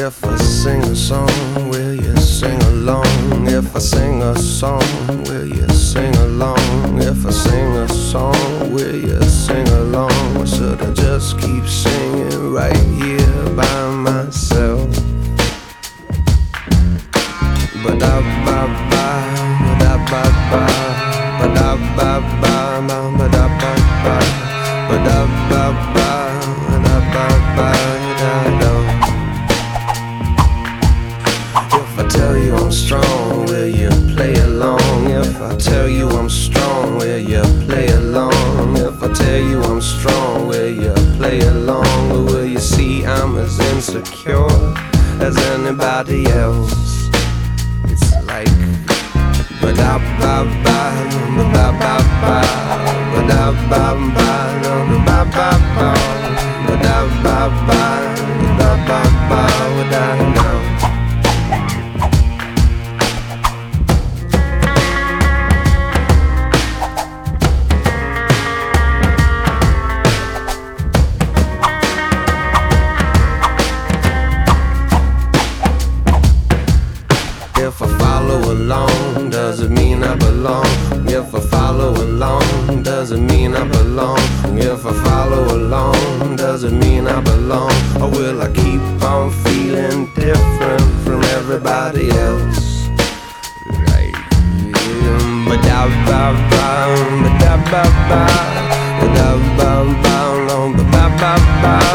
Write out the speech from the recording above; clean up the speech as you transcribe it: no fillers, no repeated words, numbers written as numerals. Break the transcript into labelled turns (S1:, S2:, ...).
S1: If I sing a song, will you sing along? If I sing a song, will you sing along? If I sing a song, will you sing along? Or should I just keep singing right here by myself? Ba-da-ba-ba, ba-da-ba-ba, ba-da-ba-ba, ba-da-ba-ba, ba-da-ba-ba, ba-da-ba-ba, da-da. If I tell you I'm strong, will you play along? If I tell you I'm strong, will you play along? If I tell you I'm strong, will you play along? Or will you see I'm as insecure as anybody else? It's like ba-da-ba-ba, ba-da-ba-ba, ba-da-ba-ba, ba-da-ba-ba, ba-da-ba-ba, ba-da-ba-ba, ba-da-ba. If I follow along, does it mean I belong? If I follow along, does it mean I belong? If I follow along, does it mean I belong? Or will I keep on feeling different from everybody else? Like, ba-da-ba-ba, ba-da-ba-ba, ba-da-ba-ba, ba-da-ba-ba.